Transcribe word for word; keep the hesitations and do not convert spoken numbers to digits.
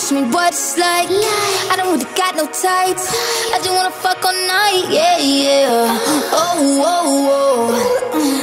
Show me what it's like. I don't really got no tights. I just wanna fuck all night, yeah, yeah. Oh, oh, oh.